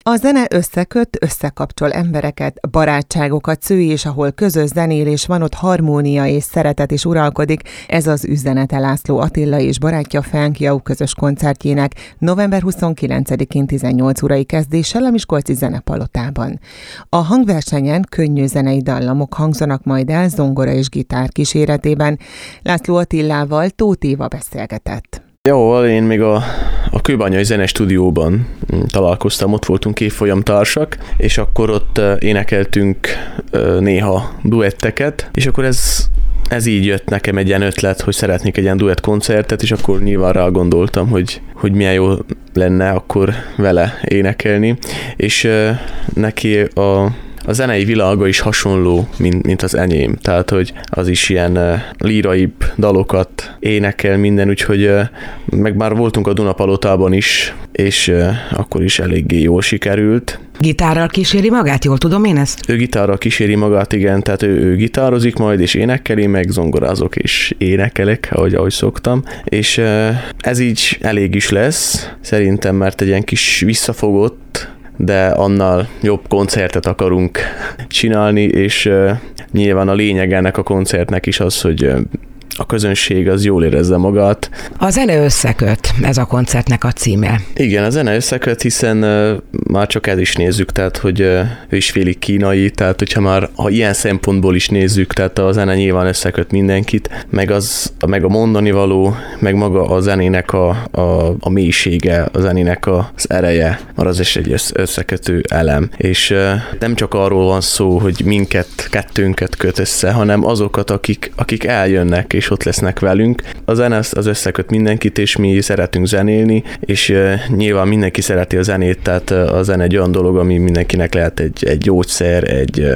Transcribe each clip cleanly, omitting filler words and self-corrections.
A zene összeköt, összekapcsol embereket, barátságokat szül, és ahol közös zenélés van, ott harmónia és szeretet is uralkodik. Ez az üzenete László Attila és barátja Fenk Jau közös koncertjének november 29-én 18 órai kezdéssel a Miskolci Zenepalotában. A hangversenyen könnyű zenei dallamok hangzanak majd el zongora és gitár kíséretében. László Attilával Tóth Éva beszélgetett. Jó, én még a Kőbányai Zenestúdióban találkoztam, ott voltunk évfolyamtársak, és akkor ott énekeltünk néha duetteket, és akkor ez így jött nekem egy ilyen ötlet, hogy szeretnék egy ilyen duett koncertet, és akkor nyilván rá gondoltam, hogy milyen jó lenne akkor vele énekelni, és neki a zenei világa is hasonló, mint az enyém. Tehát, hogy az is ilyen líraibb dalokat énekel minden, úgyhogy meg már voltunk a Dunapalotában is, és akkor is eléggé jól sikerült. Gitárral kíséri magát, jól tudom én ezt? Ő gitárral kíséri magát, igen, tehát ő gitározik majd, és énekeli, meg zongorázok, és énekelek, ahogy szoktam. És ez így elég is lesz, szerintem, mert egy ilyen kis visszafogott, de annál jobb koncertet akarunk csinálni, és nyilván a lényeg ennek a koncertnek is az, hogy a közönség az jól érezze magát. A zene összeköt, ez a koncertnek a címe. Igen, a zene összeköt, hiszen már csak ez is nézzük, tehát hogy ő is félig kínai, tehát ha ilyen szempontból is nézzük, tehát a zene nyilván összeköt mindenkit, meg a mondani való, meg maga a zenének a mélysége, a zenének az ereje, mert az is egy összekötő elem. És nem csak arról van szó, hogy kettőnket köt össze, hanem azokat, akik eljönnek, és ott lesznek velünk. A zene az összeköt mindenkit, és mi szeretünk zenélni, és nyilván mindenki szereti a zenét, tehát a zene egy olyan dolog, ami mindenkinek lehet egy gyógyszer,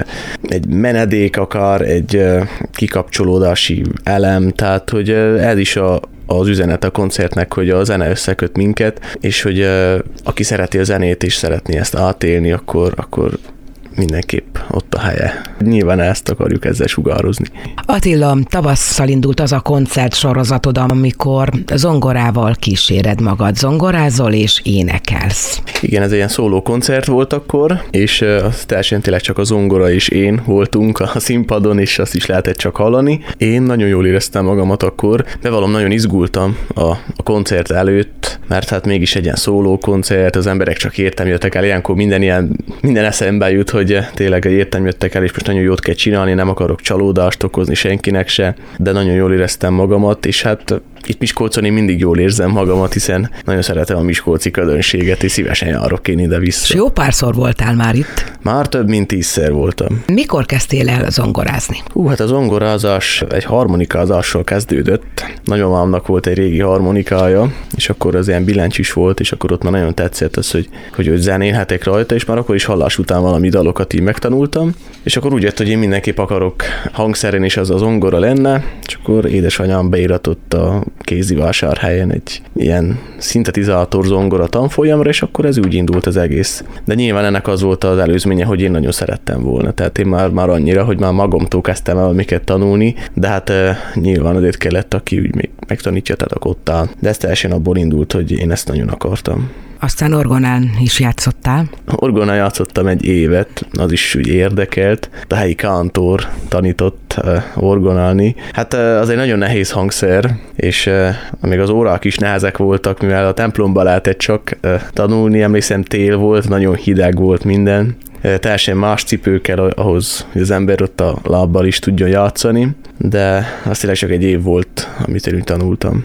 egy menedék akár, egy kikapcsolódási elem, tehát hogy ez is az üzenet a koncertnek, hogy a zene összeköt minket, és hogy aki szereti a zenét és szeretné ezt átélni, akkor mindenképp ott a helye. Nyilván ezt akarjuk ezzel sugározni. Attila, tavasszal indult az a koncert sorozatod, amikor zongorával kíséred magad. Zongorázol és énekelsz. Igen, ez egy ilyen szóló koncert volt akkor, és teljesen tényleg csak a zongora és én voltunk a színpadon, és azt is lehetett csak hallani. Én nagyon jól éreztem magamat akkor, bevallom, nagyon izgultam a koncert előtt, mert hát mégis egy ilyen szóló koncert, az emberek csak értem jöttek el, ilyenkor minden eszembe jut, hogy tényleg értem jöttek el, és most nagyon jót kell csinálni, nem akarok csalódást okozni senkinek se, de nagyon jól éreztem magamat, és hát itt Miskolcon én mindig jól érzem magamat, hiszen nagyon szeretem a miskolci közönséget, és szívesen járok én ide-vissza. És jó párszor voltál már itt? Már több mint 10-szer voltam. Mikor kezdtél el zongorázni? Hát a zongorázás egy harmonikázással kezdődött. Nagymamámnak volt egy régi harmonikája, és akkor az ilyen billentyűs volt, és akkor ott már nagyon tetszett az, hogy zenélhetek rajta, és már akkor is hallás után valami dalokat így megtanultam, és akkor úgy jött, hogy én mindenképp akarok hangszeren is az a zongora lenne, és akkor édesanyám beíratott a Kézivásárhelyen egy ilyen szintetizátor zongora tanfolyamra, és akkor ez úgy indult az egész. De nyilván ennek az volt az előzménye, hogy én nagyon szerettem volna. Tehát én már annyira, hogy már magamtól kezdtem el miket tanulni, de hát nyilván azért kellett, aki úgy még megtanítja, tehát akkor ott áll. De ez teljesen abból indult, hogy én ezt nagyon akartam. Aztán orgonán is játszottál? Orgonán játszottam egy évet, az is úgy érdekelt. A helyi kántor tanított orgonálni. Hát az egy nagyon nehéz hangszer, és még az órák is nehezek voltak, mivel a templomba lehetett csak tanulni, emlékszem tél volt, nagyon hideg volt minden. Teljesen más cipő kell ahhoz, hogy az ember ott a lábbal is tudjon játszani, de azt tényleg csak egy év volt, amit én tanultam.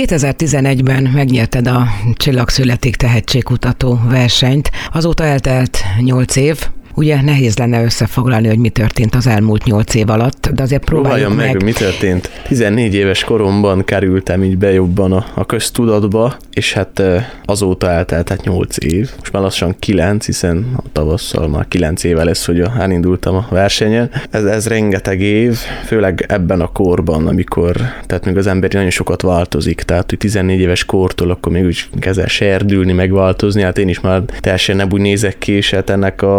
2011-ben megnyerted a Csillagszületik tehetségkutató versenyt. Azóta eltelt 8 év. Ugye nehéz lenne összefoglalni, hogy mi történt az elmúlt 8 év alatt, de azért próbáljuk meg. Mi történt? 14 éves koromban kerültem így be jobban a köztudatba, és hát azóta eltelt 8 év. Most már lassan 9, hiszen a tavasszal már 9 éve lesz, hogy elindultam a versenyen. Ez rengeteg év, főleg ebben a korban, tehát még az ember nagyon sokat változik, tehát hogy 14 éves kortól akkor még úgy kezd serdülni, megváltozni, hát én is már teljesen nem úgy nézek ki, és hát ennek van is egy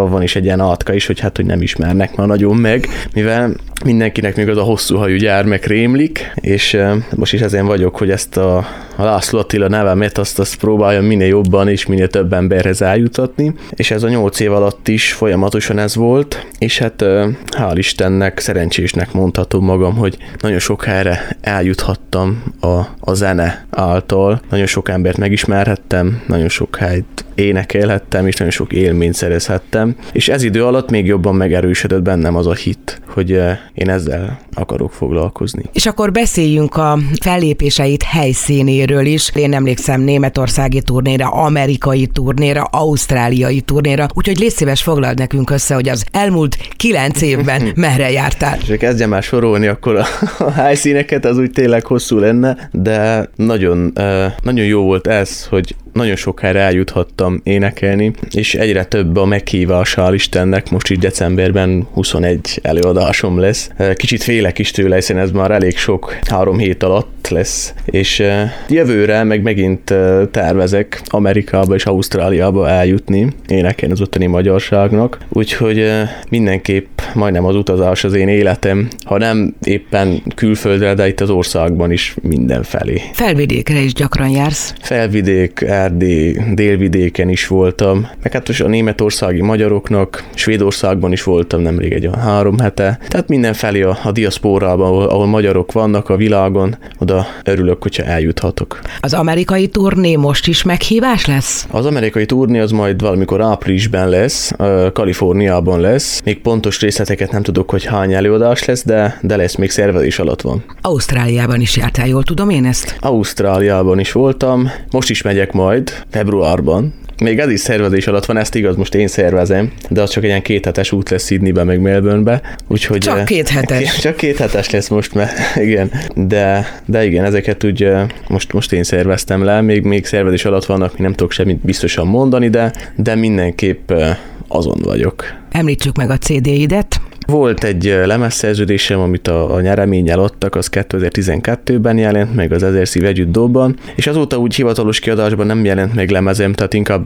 egy ilyen átka is, hogy hát, hogy nem ismernek már nagyon meg, mivel mindenkinek még az a hosszú hajú gyermek rémlik, és most is ezen vagyok, hogy ezt a László Attila nevemet azt próbáljam minél jobban és minél több emberhez eljutatni, és ez a 8 év alatt is folyamatosan ez volt, és hát hál' Istennek, szerencsésnek mondhatom magam, hogy nagyon sok helyre eljuthattam a zene által, nagyon sok embert megismerhettem, nagyon sok helyt énekelhettem, és nagyon sok élményt szerezhettem, és ez idő alatt még jobban megerősödött bennem az a hit, hogy én ezzel akarok foglalkozni. És akkor beszéljünk a fellépéseit helyszínéről is. Én emlékszem németországi turnéra, amerikai turnéra, ausztráliai turnéra, úgyhogy légy szíves, foglald nekünk össze, hogy az elmúlt 9 évben merre jártál. És kezdjem már sorolni akkor a helyszíneket, az úgy tényleg hosszú lenne, de nagyon jó volt ez, hogy nagyon sok helyre eljuthattam énekelni, és egyre több a meghívás, hál' Istennek, most így decemberben 21 előadásom lesz. Kicsit félek is tőle, hiszen ez már elég sok, 3 hét alatt lesz, és jövőre meg megint tervezek Amerikába és Ausztráliába eljutni, énekelni az ottani magyarságnak, úgyhogy mindenképp majdnem az utazás az én életem, ha nem éppen külföldre, de itt az országban is mindenfelé. Felvidékre is gyakran jársz? Felvidék, Erdély, délvidéken is voltam, meg hát most a németországi magyaroknak, Svédországban is voltam nemrég egy 3 hete, tehát mindenfelé a diaszpórában, ahol magyarok vannak a világon, oda örülök, hogyha eljuthatok. Az amerikai turné most is meghívás lesz? Az amerikai turné az majd valamikor áprilisban lesz, Kaliforniában lesz, még pontos részleteket nem tudok, hogy hány előadás lesz, de lesz, még szervezés alatt van. Ausztráliában is jártál, jól tudom én ezt? Ausztráliában is voltam, most is megyek majd, februárban. Még ez is szervezés alatt van, ezt igaz, most én szervezem, de az csak egy ilyen 2 hetes út lesz Sydneybe, meg Melbournebe. Úgyhogy csak 2 hetes. Csak 2 hetes lesz most, mert igen. De igen, ezeket úgy most én szerveztem le, még szervezés alatt vannak, még nem tudok semmit biztosan mondani, de mindenképp azon vagyok. Említsük meg a CD-idet. Volt egy lemezszerződésem, amit a nyereménnyel adtak, az 2012-ben jelent meg az 1000 szív együtt dobban, és azóta úgy hivatalos kiadásban nem jelent meg lemezem, tehát inkább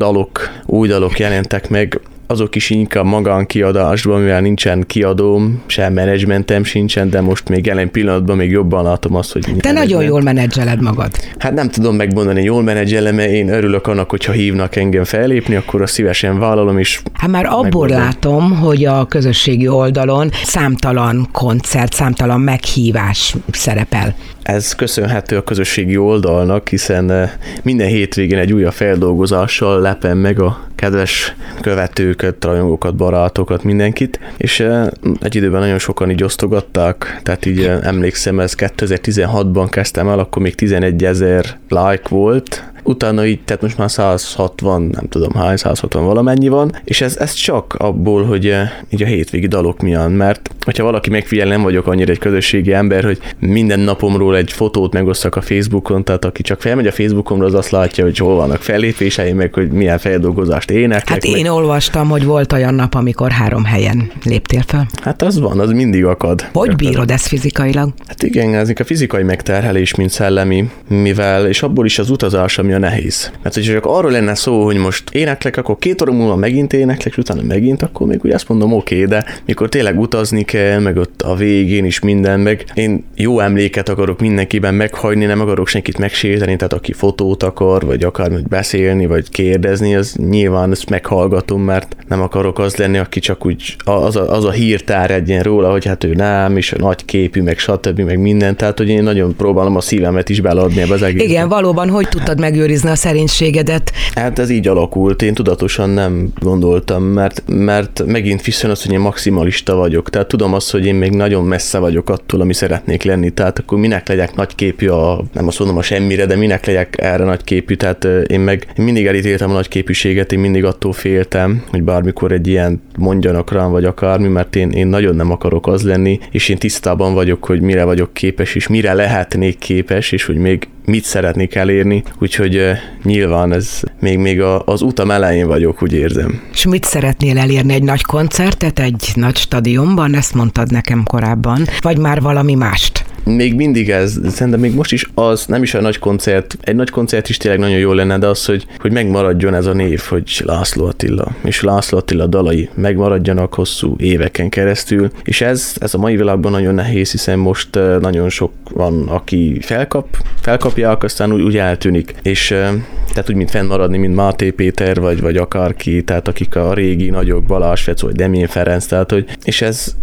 új dalok jelentek meg, azok is inkább magánkiadásban, mivel nincsen kiadóm, sem menedzsmentem sincsen, de most még jelen pillanatban még jobban látom azt, hogy... Te nagyon jól menedzseled magad. Hát nem tudom megmondani, jól menedzselem, mert én örülök annak, hogyha hívnak engem fellépni, akkor azt szívesen vállalom is. Hát már abból látom, hogy a közösségi oldalon számtalan koncert, számtalan meghívás szerepel. Ez köszönhető a közösségi oldalnak, hiszen minden hétvégén egy újabb feldolgozással lepem meg a kedves követőket, rajongókat, barátokat, mindenkit, és egy időben nagyon sokan így osztogatták, tehát így emlékszem, ez 2016-ban kezdtem el, akkor még 11 000 like volt, utána így, tehát most már 160, nem tudom hány, 160 valamennyi van, és ez csak abból, hogy így a hétvégi dalok miatt, mert hogyha valaki megfigyel, nem vagyok annyira egy közösségi ember, hogy minden napomról egy fotót megosztak a Facebookon, tehát aki csak felmegy a Facebookomra, az azt látja, hogy hol vannak fellépéseim, meg hogy milyen feldolgozást éneklek. Hát én olvastam, hogy volt olyan nap, amikor 3 helyen léptél fel. Hát az van, az mindig akad. Hogy bírod ezt fizikailag? Hát igen, ez a fizikai megterhelés, mint szellemi, mivel, és abból is az utazás, ami a nehéz. Mert hogyha csak arról lenne szó, hogy most éneklek, akkor 2 óra múlva megint éneklek, és utána megint, akkor még úgy azt mondom, oké, de mikor tényleg utazni kell, meg ott a végén is minden, meg én jó emléket akarok mindenkiben meghagyni, nem akarok senkit megsérteni, tehát aki fotót akar, vagy akar beszélni, vagy kérdezni, az nyilván ezt meghallgatom, mert nem akarok az lenni, aki csak úgy az a hír terjedjen róla, hogy hát ő nem, és a nagy képű, meg stb., meg minden, tehát hogy én nagyon próbálom a szívemet is beleadni ebbe az egészbe. Igen, valóban, hogy tudtad megőrizni a szerénységedet? Hát ez így alakult, én tudatosan nem gondoltam, mert megint viszont az, hogy én maximalista vagyok, tehát tudom azt, hogy én még nagyon messze vagyok attól, ami szeretnék lenni, tehát akkor minek legyek nagyképű, nem azt mondom a semmire, de minek legyek erre nagyképű, tehát én mindig elítéltem a nagyképűséget, én mindig attól féltem, hogy bármikor egy ilyen mondjanak rám, vagy akármi, mert én nagyon nem akarok az lenni, és én tisztában vagyok, hogy mire vagyok képes, és mire lehetnék képes, és hogy még mit szeretnék elérni, úgyhogy úgyhogy nyilván ez még az utam elején vagyok, úgy érzem. És mit szeretnél elérni? Egy nagy koncertet, egy nagy stadionban? Ezt mondtad nekem korábban. Vagy már valami mást? Még mindig ez, szerintem még most is az, nem is a nagy koncert, egy nagy koncert is tényleg nagyon jó lenne, de az, hogy megmaradjon ez a név, hogy László Attila, és László Attila dalai megmaradjanak hosszú éveken keresztül, és ez a mai világban nagyon nehéz, hiszen most nagyon sok van, aki felkapják, aztán úgy eltűnik, és tehát úgy, mint fennmaradni, mint Máté Péter, vagy akárki, tehát akik a régi nagyok, Balázs Fecó, vagy Demjén Ferenc, tehát hogy, és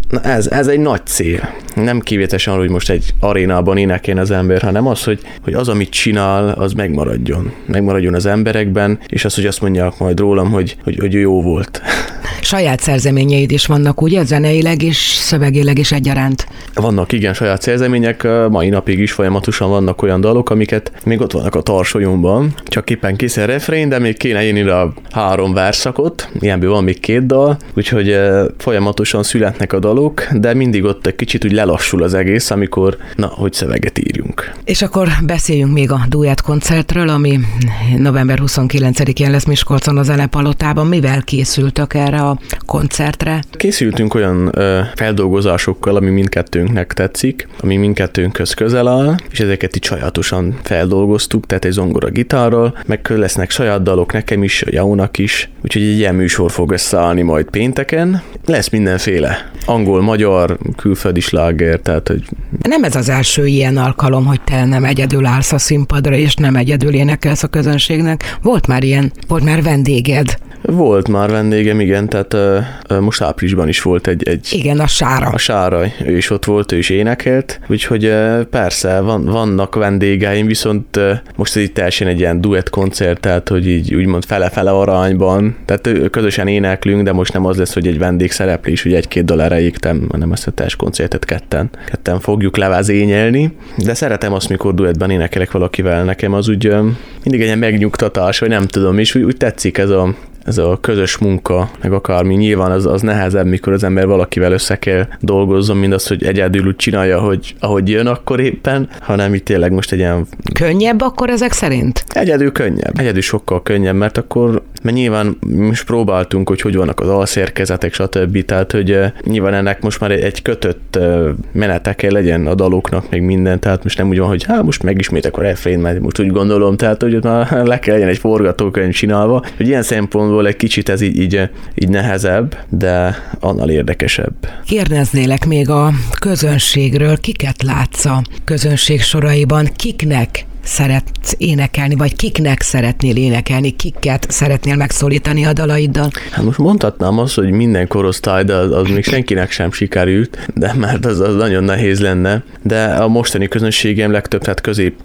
ez egy nagy cél. Nem kivételes arra, hogy most egy arénában énekeljen az ember, hanem az, hogy az, amit csinál, az megmaradjon az emberekben, és az, hogy azt mondják majd rólam, hogy jó volt. Saját szerzeményeid is vannak, ugye? Zeneileg és szövegileg is egyaránt. Vannak, igen, saját szerzemények, mai napig is folyamatosan vannak olyan dalok, amiket még ott vannak a tarsolyomban, csak éppen kész a refrén, de még kéne írni a 3 verszakot, ilyenből van még 2 dal, úgyhogy folyamatosan születnek a dalok, de mindig ott egy kicsit úgy lelassul az egész, amikor, hogy szöveget írjunk. És akkor beszéljünk még a duett koncertről, ami november 29-én lesz Miskolcon a Zenepalotában. Mivel készültök erre a koncertre? Készültünk olyan feldolgozásokkal, ami mindkettőnknek tetszik, ami mindkettőnkhöz közel áll, és ezeket itt sajátosan feldolgoztuk, tehát egy zongora gitárral, meg lesznek saját dalok nekem is, a Jaunak is, úgyhogy egy ilyen műsor fog összeállni majd pénteken. Lesz mindenféle. Angol, magyar, külföldi sláger, tehát hogy... Nem ez az első ilyen alkalom, hogy te nem egyedül állsz a színpadra, és nem egyedül énekelsz a közönségnek. Volt már vendéged. Volt már vendégem, igen, tehát most áprilisban is volt egy... Igen, a Sára. A Sára, ő is ott volt, ő is énekelt, úgyhogy persze, vannak vendégeim, viszont most ez itt teljesen egy ilyen duett koncert, tehát hogy így úgymond fele-fele arányban, tehát közösen éneklünk, de most nem az lesz, hogy egy vendégszereplés, hogy 1-2 dal erejéig, hanem ezt a teljes koncertet ketten fogjuk levezényelni, de szeretem azt, mikor duettben énekelek valakivel, nekem az úgy mindig egy ilyen megnyugtatás, vagy nem tudom, és úgy tetszik ez a közös munka, meg akármi, nyilván az nehezebb, mikor az ember valakivel össze kell dolgozzon, mint az, hogy egyedül úgy csinálja, hogy ahogy jön akkor éppen, hanem itt tényleg most egy ilyen... Könnyebb akkor ezek szerint? Egyedül könnyebb. Egyedül sokkal könnyebb, mert nyilván most próbáltunk, hogy vannak az alszerkezetek, stb. Tehát, hogy nyilván ennek most már egy kötött menete kell legyen a daloknak, meg minden, tehát most nem úgy van, hogy most megismétek a refrén, mert most úgy gondolom, tehát, hogy már le kell legyen egy forgatókönyv csinálva, hogy ilyen szempontból egy kicsit ez így nehezebb, de annál érdekesebb. Kérdeznélek még a közönségről, kiket látsz a közönség soraiban, kiknek szeretsz énekelni, vagy kiknek szeretnél énekelni, kiket szeretnél megszólítani a dalaiddal? Hát most mondhatnám azt, hogy minden korosztály, de az még senkinek sem sikerült, de mert az nagyon nehéz lenne. De a mostani közönségem legtöbb, tehát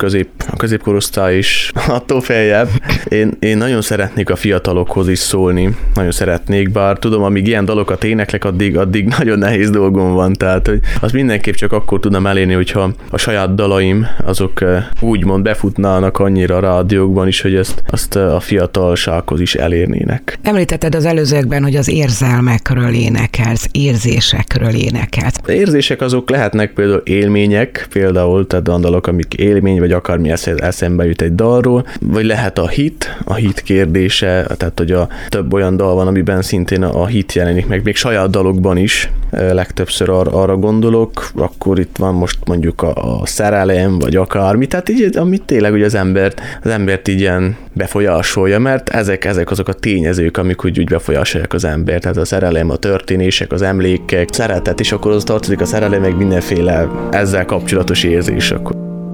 a középkorosztály is attól feljebb. Én nagyon szeretnék a fiatalokhoz is szólni, nagyon szeretnék, bár tudom, amíg ilyen dalokat éneklek, addig nagyon nehéz dolgom van, tehát hogy azt mindenképp csak akkor tudom elérni, hogyha a saját dalaim azok úgymond befutnának annyira a rádiókban is, hogy azt a fiatalsághoz is elérnének. Említetted az előzőkben, hogy az érzelmekről énekelsz, érzésekről énekelsz. Az érzések azok lehetnek például élmények, például tehát dalok, amik élmény, vagy akármi eszembe jut egy dalról, vagy lehet a hit kérdése, tehát hogy több olyan dal van, amiben szintén a hit jelenik meg, még saját dalokban is legtöbbször arra gondolok, akkor itt van most mondjuk a szerelem, vagy akármi, tehát így, amit tényleg ugye az embert így ilyen befolyásolja, mert ezek azok a tényezők, amik úgy befolyásolják az embert, tehát a szerelem, a történések, az emlékek, szeretet, és akkor az tartozik a szerelem, meg mindenféle ezzel kapcsolatos érzés. Akkor.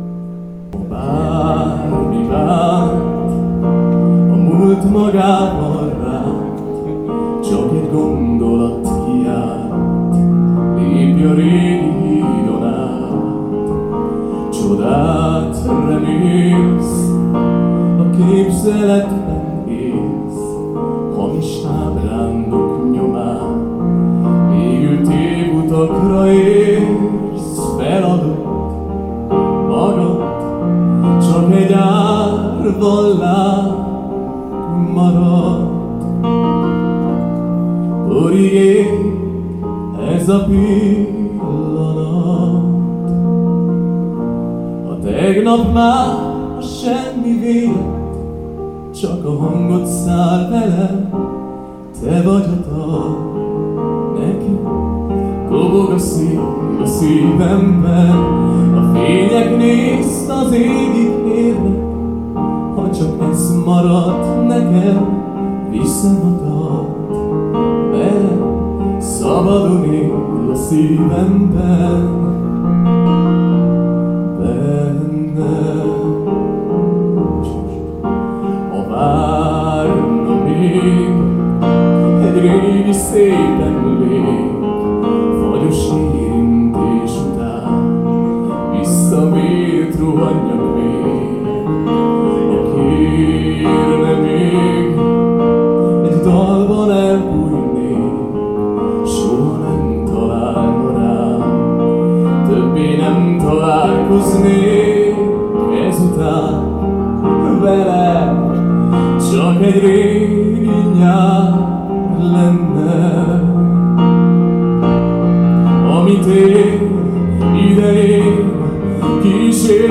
Bármi vált, a múlt magával ránt, csak egy gondolat hiány, lépj a régi hídon át, csodát remélsz, a képzeletben élsz, hamis ábrándok nyomán, égő tévutakra érsz, feladod magad, csak egy árvallás marad. Origé, ez a pillanat, a tegnap már semmi vélet, csak a hangod száll velem, te vagy a dal nekem. Dobog a szív a szívemben, a fények nézd az égig érnek. Ha csak ez marad nekem, viszem a dalt velem. Szabadon él a szívemben, ha várna még egy régi szép emlék, fagyos érintés után visszamiért rohanjak még. Ha kérne még egy dalban elbújnék, soha nem találna rám, többé nem találkoznék ezután vele. Csak egy régi nyár lenne, amit én idején kísér.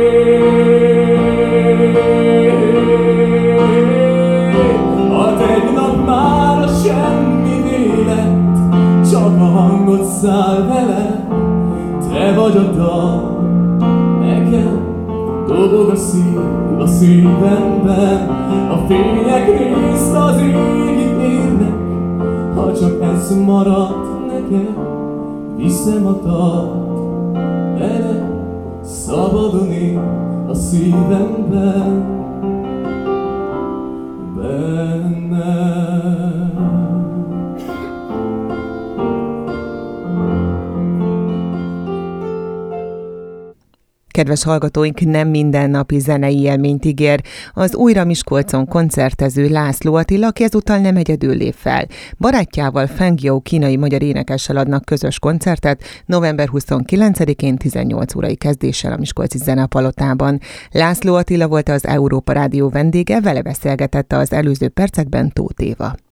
A tegnap már a semmivé lett, csak a hangod száll vele, te vagy a dal nekem. Dobog a szív a szívemben, a fények részt az égig érnek. Ha csak ez marad nekem, viszem a dalt vele. Szabadon él a szívemben, benne. Kedves hallgatóink, nem mindennapi zenei élményt ígér az újra Miskolcon koncertező László Attila, aki ezúttal nem egyedül lép fel. Barátjával Feng Yao kínai-magyar énekessel adnak közös koncertet november 29-én 18 órai kezdéssel a Miskolci Zenepalotában. László Attila volt az Európa Rádió vendége, vele beszélgetett az előző percekben Tóth Éva.